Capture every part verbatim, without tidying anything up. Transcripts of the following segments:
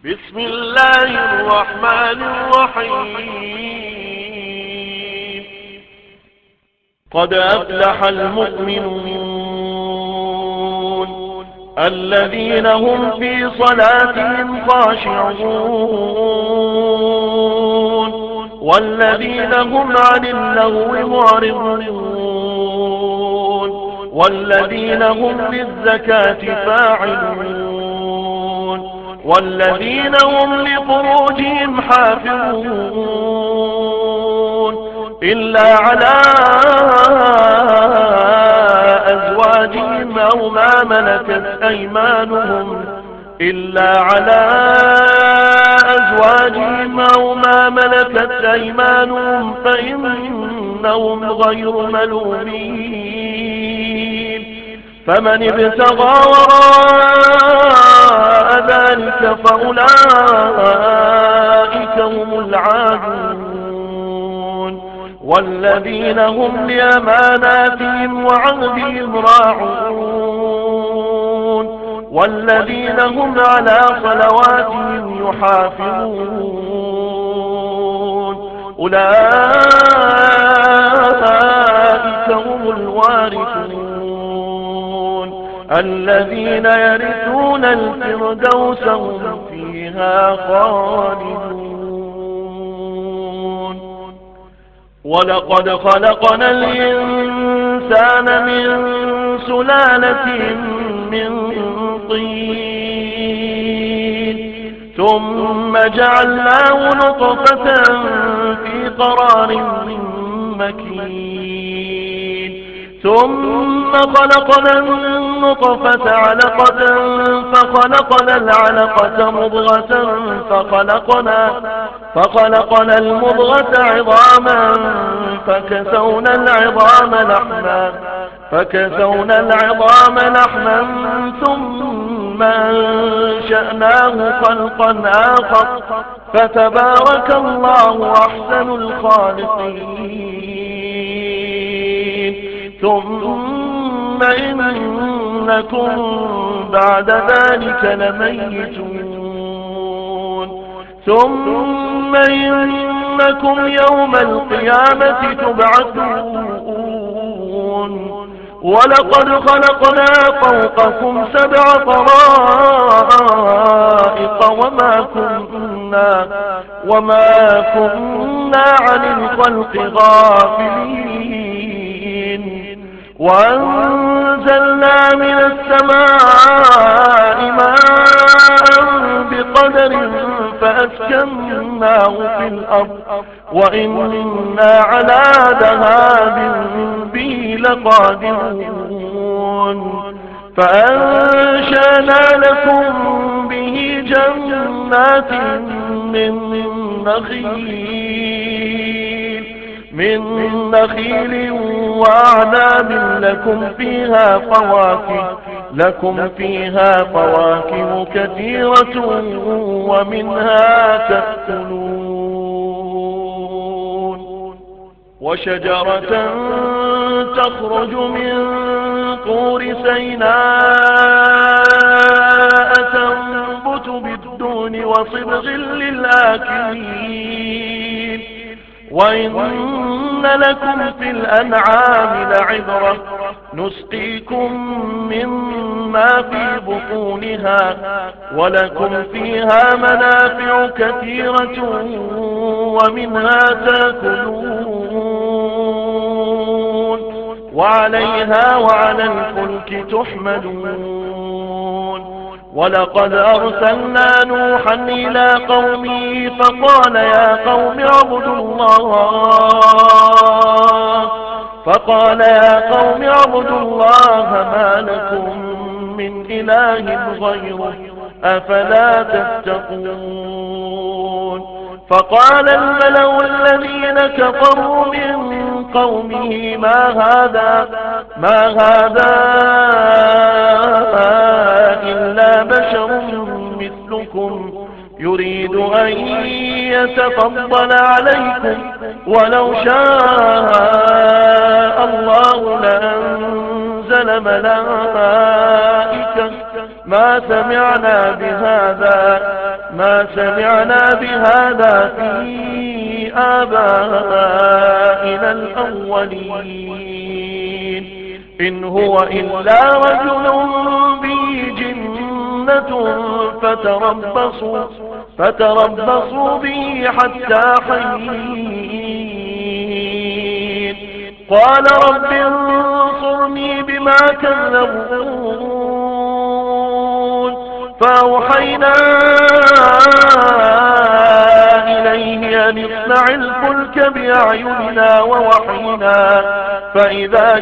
بسم الله الرحمن الرحيم. قد أفلح المؤمنون الذين هم في صلاتهم خاشعون والذين هم عن اللغو معرضون والذين هم للزكاة فاعلون والذين هم لفروجهم حافظون إلا على أزواجهم أو ما ملكت أيمانهم إلا على أزواجهم أو ما ملكت أيمانهم فإنهم غير ملومين. فمن ابتغى وراء ذلك فأولئك هم العادون والذين هم لأماناتهم وعهدهم راعون والذين هم على صلواتهم يحافظون أولئك هم الوارثون الذين يرثون الفردوس هم فيها خالدون. ولقد خلقنا الإنسان من سلالة من طين ثم جعلناه نطفة في قرار مكين ثم خلقنا النطفة علقة فخلقنا العلقة مضغة فخلقنا فخلقنا المضغة عظاما فكسونا العظام لحما فكسونا العظام لحما ثم أنشأناه خلقا آخر فتبارك الله أحسن الخالقين. ثم إنكم بعد ذلك لميتون ثم إنكم يوم القيامة تبعثون. ولقد خلقنا فوقكم سبع طرائق وما كنا وما كنا عن الخلق غافلين وأنزلنا من السماء ماء بقدر فأسكناه في الأرض وإنا على ذهاب به لقادرون. فأنشأنا لكم به جنات من نخيل من نخيل وأعناب لكم فيها فواكه لكم فيها فواكه كثيرة ومنها تأكلون. وشجرة تخرج من طور سيناء تنبت بالدون وصبغ للآكلين وإن لكم في الأنعام لعبرة نسقيكم مما في بطونها ولكم فيها منافع كثيرة ومنها تأكلون وعليها وعلى الفلك تحملون. ولقد أرسلنا نوحا إلى قومه فقال يا قوم اعبدوا الله فقال يا قوم اعبدوا الله ما لكم من إله غيره أفلا تتقون. فقال الملأ الذين كفروا من قومه ما هذا ما هذا إلا بشر مثلكم يريد أن يتفضل عليكم ولو شاء الله لأنزل ملائكة ما سمعنا بهذا ما سمعنا بهذا في آبائنا الأولين إن هو إلا رجل به جنة فتربصوا فتربصوا به حتى حين قال رب انصرني بما كذبون فأوحينا إليه أن اصنع الفلك بأعيننا ووحينا فإذا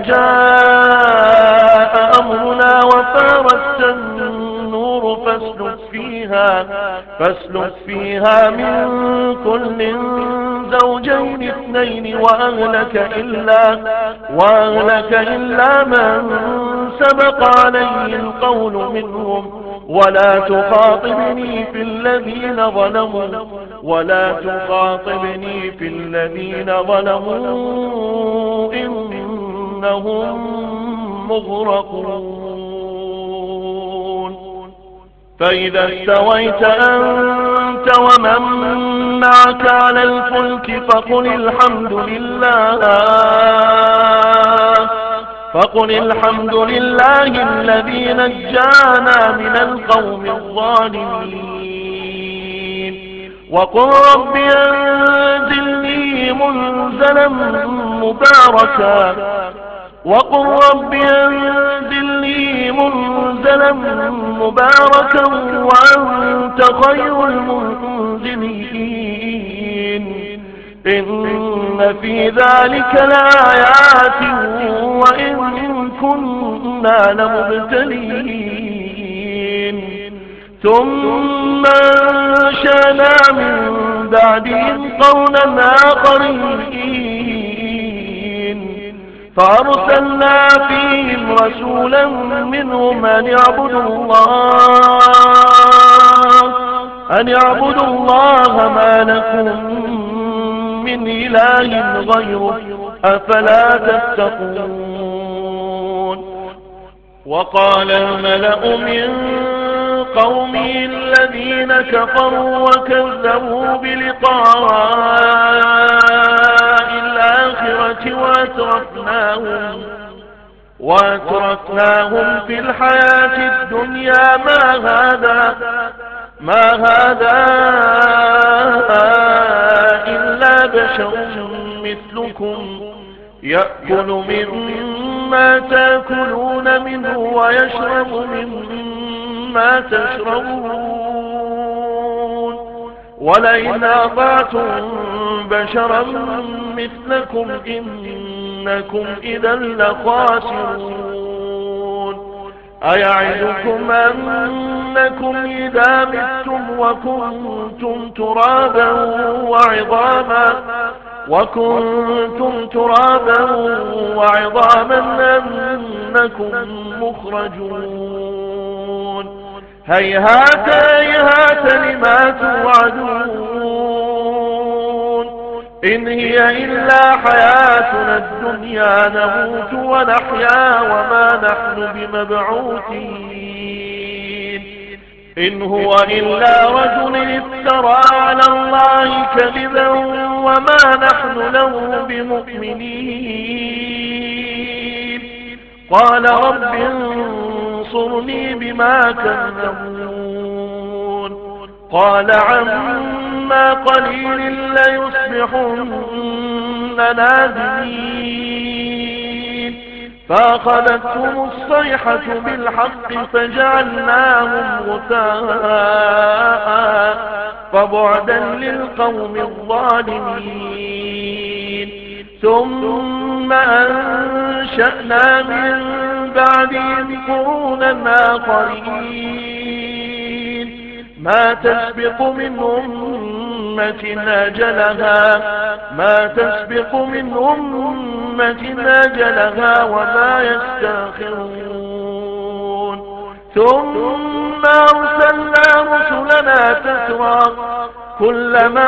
جاء أمرنا وفارت النور فاسلك فيها فاسلك فيها من كل زوجين اثنين وأهلك إلا وأهلك إلا من سبق عليه القول منهم ولا تخاطبني في الذين ظلموا ولا تخاطبني في الذين ظلموا إنهم مغرقون فإذا استويت أنت ومن معك على الفلك فقل الحمد لله فقل الحمد لله الذي نجانا من القوم الظالمين وقل رب أنزلني منزلا مباركا وقل رب أنزلني منزلا مباركا وأنت خير المنزلين إن في ذلك لآيات وإن كنا لمبتلين ثم أنشأنا من بعدهم قولا آخرين فأرسلنا فيهم رسولا منهم أن يعبدوا الله أن يعبدوا الله ما لكم من إله غيره أفلا تتقون وقال الملأ من قومه الذين كفروا وكذبوا بلقاء الآخرة وأترفناهم وأترفناهم في الحياة الدنيا ما هذا ما هذا إلا بشر مثلكم يأكل مما تأكلون منه ويشرب مما تشربون ولئن أطعتم بشرا مثلكم إنكم إذا لخاسرون أيعدكم أنكم إذا متم وكنتم ترابا وعظاما وكنتم ترابا وعظاما أنكم مخرجون هيهات هيهات لما توعدون إن هي إلا حياتنا الدنيا نموت ونحيا وما نحن بمبعوثين إن هو إلا رجل افترى على الله كذبا وما نحن له بمؤمنين قال رب انصرني بما كذبون قال عما قليل ليصبحن نادمين فأخذتهم الصيحة بالحق فجعلناهم غثاء فبعدا للقوم الظالمين ثم أنشأنا من بعدهم قرونا آخرين ما تسبق من أمة أجلها ما تسبق من أمة أجلها وما يستأخرون ثم أرسلنا رسلنا تترى كلما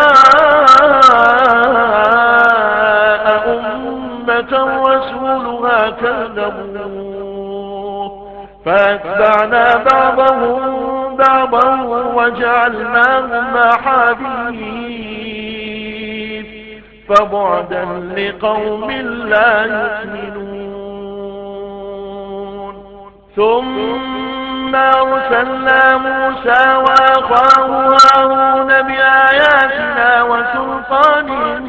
جاء أمة رسولها كذبوه فأتبعنا بعضهم بعضا وجعلناهم أحاديث فبعدا لقوم لا يؤمنون. ثم أرسلنا موسى وأخاه هارون بآياتنا وسلطان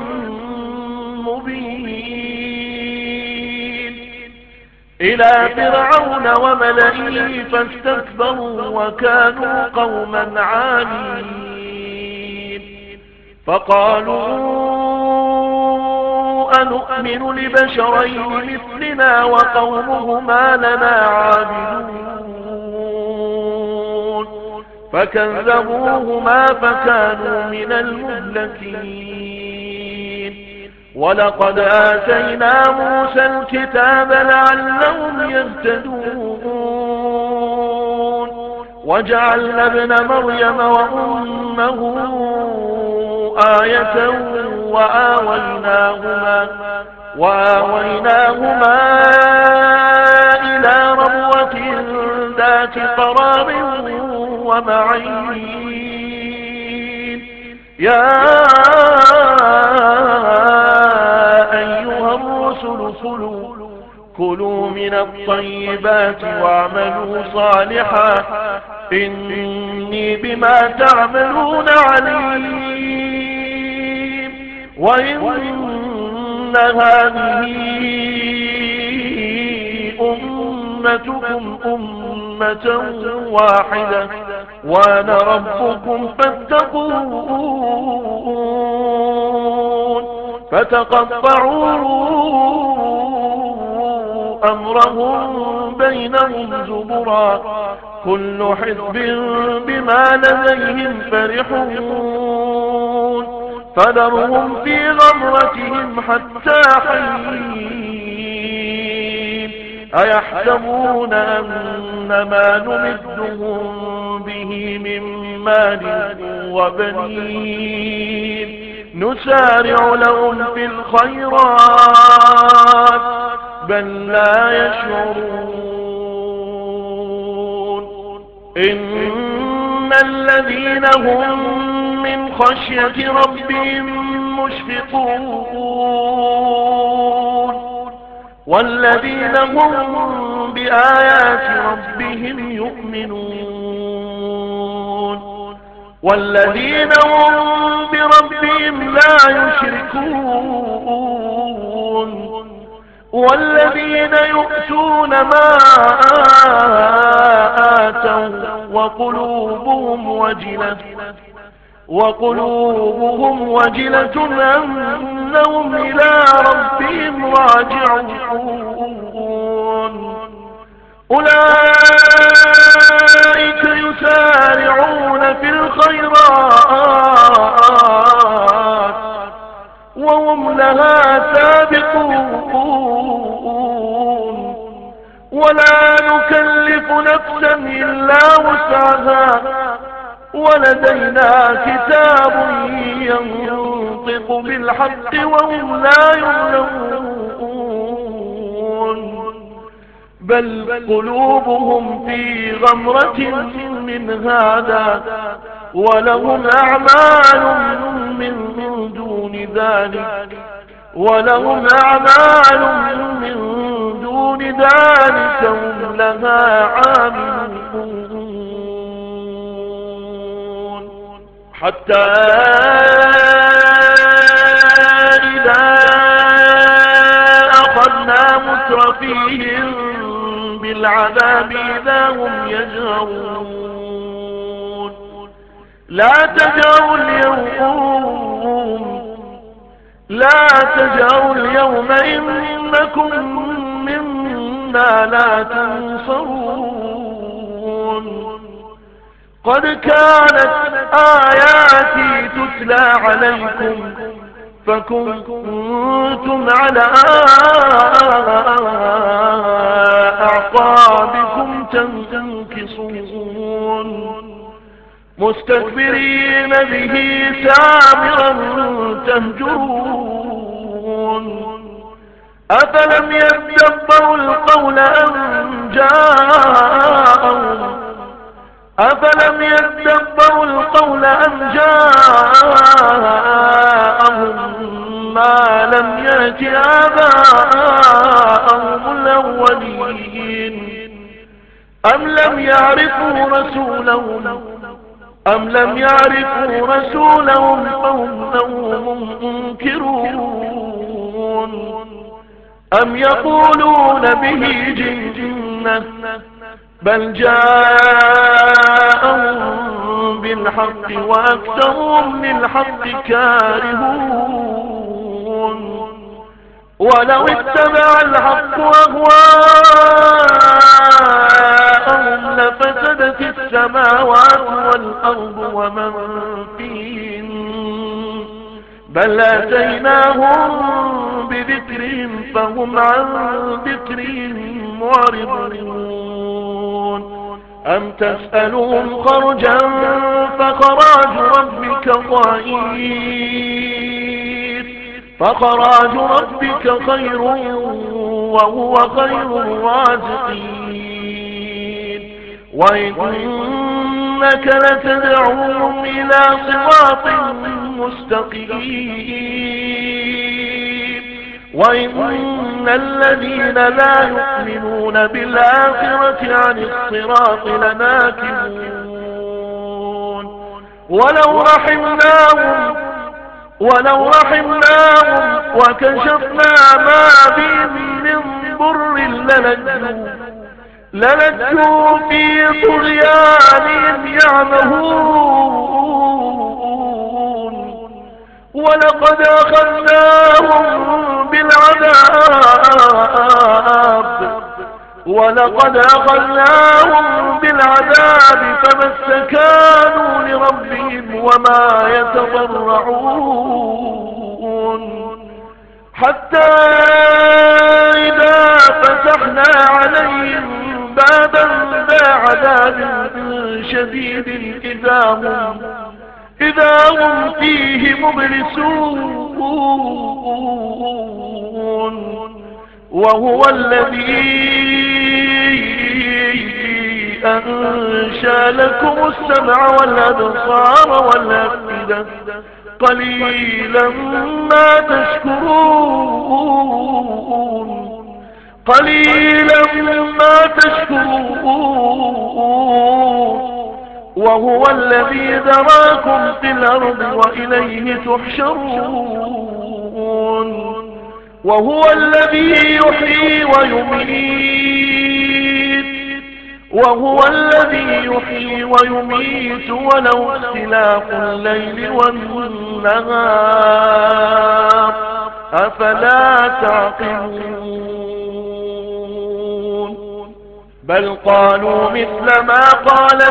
مبين إلى فرعون وملئه فاستكبروا وكانوا قوما عالين فقالوا أنؤمن لبشرين مثلنا وقومهما لنا عابدون فكذبوهما فكانوا من المهلكين. ولقد آتينا موسى الكتاب لعلهم يهتدون وجعلنا ابن مريم وأمه آية وآويناهما, وآويناهما إلى ربوة ذات قرار ومعين. يا أيها الرسل كلوا كلوا من الطيبات واعملوا صالحا إني بما تعملون عليم. وإن هذه أمتكم أمة واحدة وأنا ربكم فاتقون. فتقطعوا أمرهم بينهم زبرا كل حزب بما لديهم فرحون فذرهم في غمرتهم حتى حين. أيحسبون أن ما نمدهم به من مال وبنين نسارع لهم في الخيرات بل لا يشعرون. إن الذين هم من خشية ربهم مشفقون والذين هم بآيات ربهم يؤمنون والذين هم بربهم لا يشركون والذين يؤتون ما آتوا وقلوبهم وجلة وقلوبهم وجلة أنهم إلى ربهم راجعون. أولئك يسارعون في الخيرات وهم لها سابقون ولا نكلف نفسا إلا وسعها ولدينا كتاب ينطق بالحق وهم لا يظلمون. بل قلوبهم في غمرة من هذا ولهم أعمال من دون ذلك ولهم أعمال من دون ذلك هم لها عاملون. حتى إذا أخذنا مترفيهم بالعذاب إذا هم يجهرون. لا تجهروا اليوم لا تجهروا اليوم إنكم منا لا تنصرون. قد كانت آياتي تتلى عليكم فكنتم على أعقابكم تنكصون مستكبرين به سامرا تهجرون. أفلم يدبروا القول أم جاءهم أفلم يدبروا القول أم جاءهم ما لم يأت آباءهم الأولين أم لم يعرفوا رسولهم أم لم يعرفوا رسولهم فهم لهم منكرون أم يقولون به جنة بل جاءهم بالحق وأكثرهم للحق كارهون ولو اتبع الحق أهواءهم لفسدت السماوات والأرض ومن فيهن بل آتيناهم بذكرهم فهم عن ذكرهم معرضون أم تسألهم خرجا فخراج ربك ضئيل فخراج ربك خير وهو خير الرازقين وإنك لتدعوهم إلى صراط مستقيم وإن الذين لا يؤمنون بالآخرة عن الصراط لناكبون ولو رحمناهم ولو رحمناهم وكشفنا ما بهم من ضر للجوا للجوا في طغيانهم يعمهون ولقد أخذناهم بالعذاب ولقد أخذناهم بالعذاب فما استكانوا لربهم وما يتضرعون حتى إذا فتحنا عليهم بابا ذا عذاب شديد إذا هم إذا هم فيه مبلسون وهو الذي أنشأ لكم السمع والأبصار والأفئدة قليلا ما تشكرون قليلا ما تشكرون وهو الذي ذراكم في الأرض وإليه تحشرون وهو الذي يحيي ويميت وهو الذي يحيي ويميت ولو اختلاف الليل والنهار أفلا تعقلون بل قالوا مثل ما قال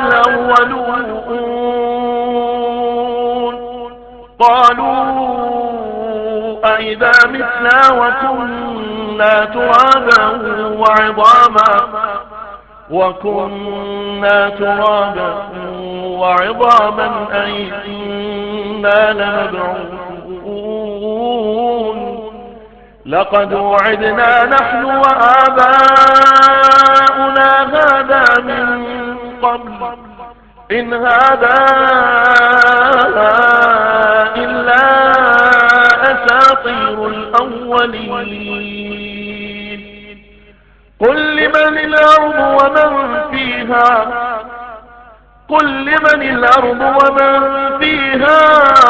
الأولون قالوا أئذا متنا وكنا ترابا وعظاما وكنا ترابا وعظاما أئنا لمبعوثون لقد وعدنا نحن وآباؤنا هذا من قبل إن هذا إلا أساطير الأولين قل لمن الأرض ومن فيها قل لمن الأرض ومن فيها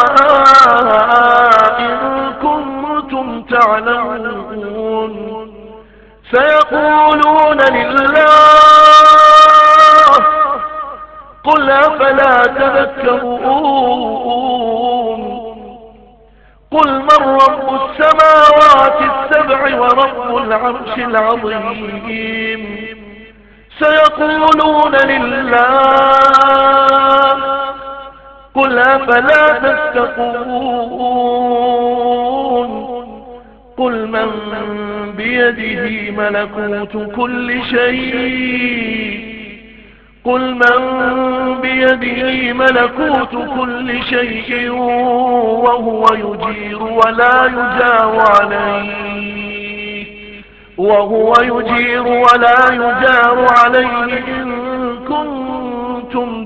إن كنتم تعلمون سيقولون لله قل أفلا تذكرون قل من رب السماوات السبع ورب العرش العظيم سيقولون لله قل أفلا تتقون قل من بيده ملكوت كل شيء قل من بيده ملكوت كل شيء وهو يجير ولا يجار عليه وهو يجير ولا يجار عليه إن كنتم كنتم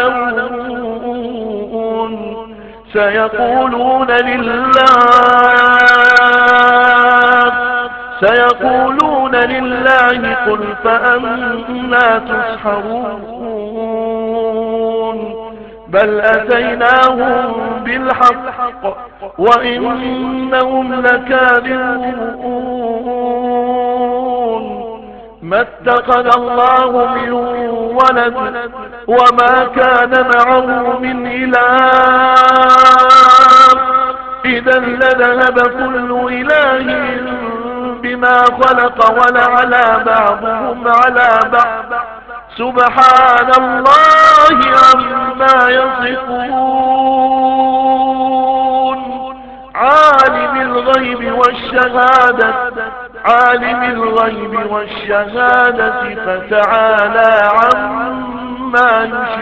تعلمون سيقولون لله سيقولون لله قل فأنا تسحرون بل أتيناهم بالحق وإنهم لكاذبون ما اتخذ الله من ولد وما كان معه من إله إذا لذهب كل إله بما خلق ولعلى بعضهم على بعض سبحان الله عما يصفون عالم الغيب والشهادة عالم الغيب والشهادة فتعالى عما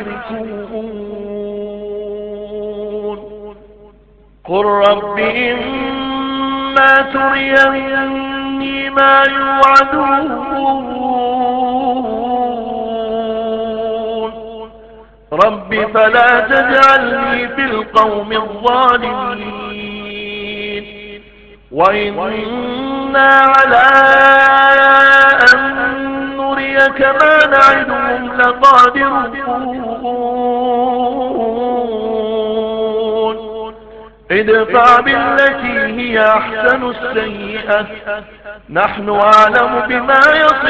يشركون قل رب إما تريني ما يوعدون رب فلا تجعلني في القوم الظالمين وإنا على أن نريك ما نعدهم لقادرون ادفع بالتي هي أحسن السيئة نحن أعلم بما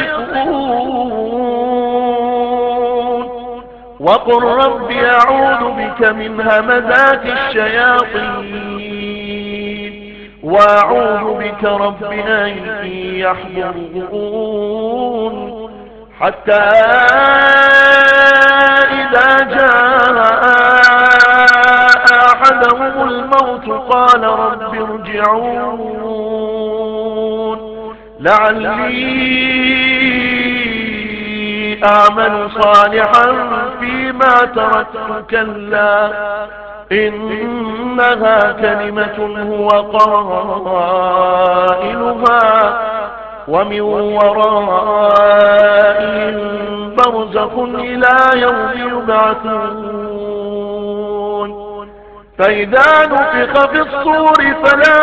يصفون وقل رب أعوذ بك من همزات الشياطين وأعوذ بك رب أن يحضرون حتى إذا جاء أحدهم الموت قال رب ارجعون لعلي أعمل صالحا فيما تركت كلا إنها كلمة هو قائلها ومن ورائهم برزخ إلى يوم يبعثون فإذا نفخ في الصور فلا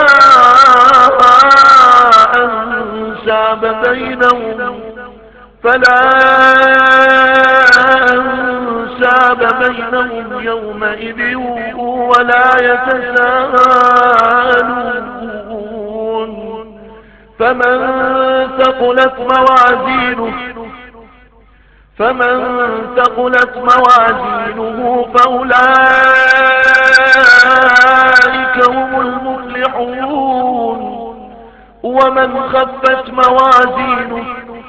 أنساب بينهم فلا أنساب بينهم يومئذ ولا يتساءلون فمن ثقلت موازينه فمن ثقلت موازينه فأولئك هم المفلحون ومن خفت موازينه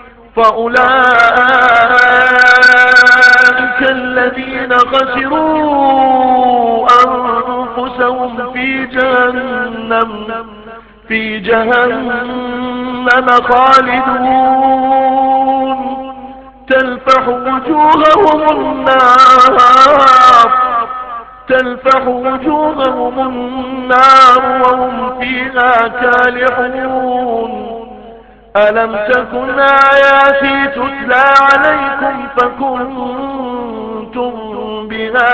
فأولئك الذين خسروا أنفسهم في جهنم في جهنم خالدون تلفح وجوههم النار تلفح وجوههم النار وهم فيها كالحون ألم تكن آياتي تتلى عليكم فكنتم بها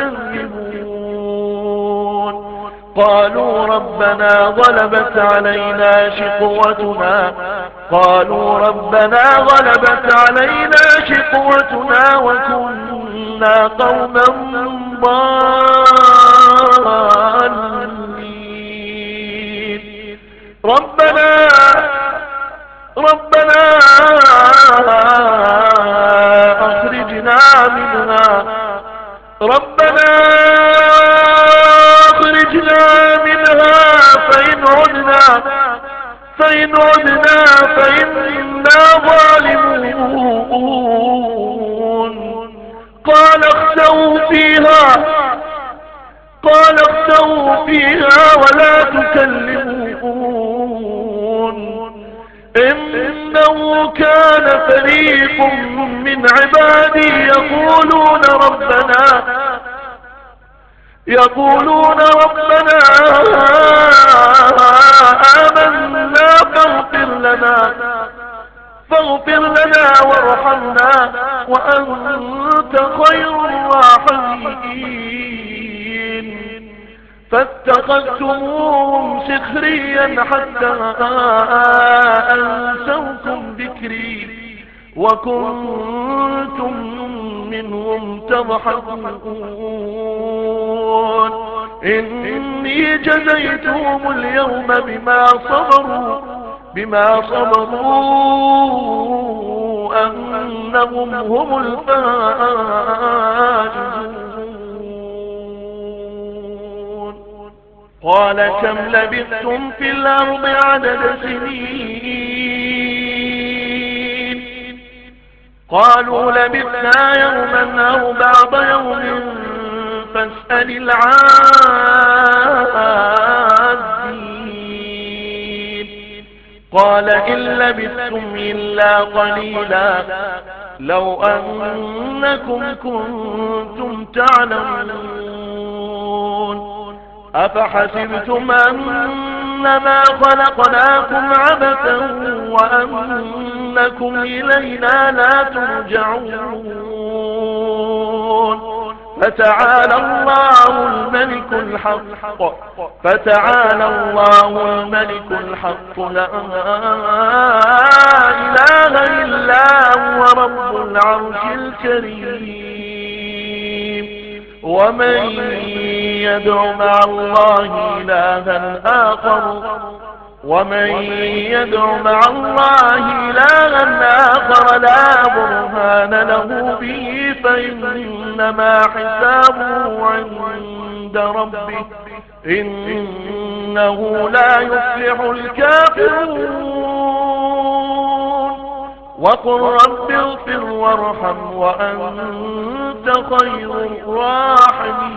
تكذبون قالوا ربنا غلبت علينا شقوتنا قالوا ربنا غلبت علينا شقوتنا وكنا قوما ضالين ربنا ربنا أخرجنا منها ربنا أخرجنا منها فإن عدنا فإن عدنا فإنا ظالمون قال اخسئوا فيها قال اخسئوا فيها ولا تكلمون إنه كان فريق من عبادي يقولون ربنا يقولون ربنا آمنا فاغفر لنا فاغفر لنا وارحمنا وأنت خير الراحمين. فاتخذتموهم سخريا حتى أنسوكم ذكري وكنتم منهم تضحكون. إني جزيتهم اليوم بما صبروا بما صبروا أنهم هم الفائزون. قال كم لبثتم في الأرض عدد سنين؟ قالوا لبثنا يوما أو بعض يوم فاسأل العادين. قال إن لبثتم إلا قليلا لو أنكم كنتم تعلمون. أفحسبتم أنما خلقناكم عبثا وأنكم إلينا لا ترجعون. فتعالى الله الملك الحق فتعالى الله الملك الحق لا إله إلا هو رب العرش الكريم. ومن يدع مع الله إلها آخر ومن يدع مع الله إلها آخر لا برهان له به فإنما حسابه عند ربه إنه لا يفلح الكافرون. وقل رب اغفر وارحم وأنت خير الراحمين.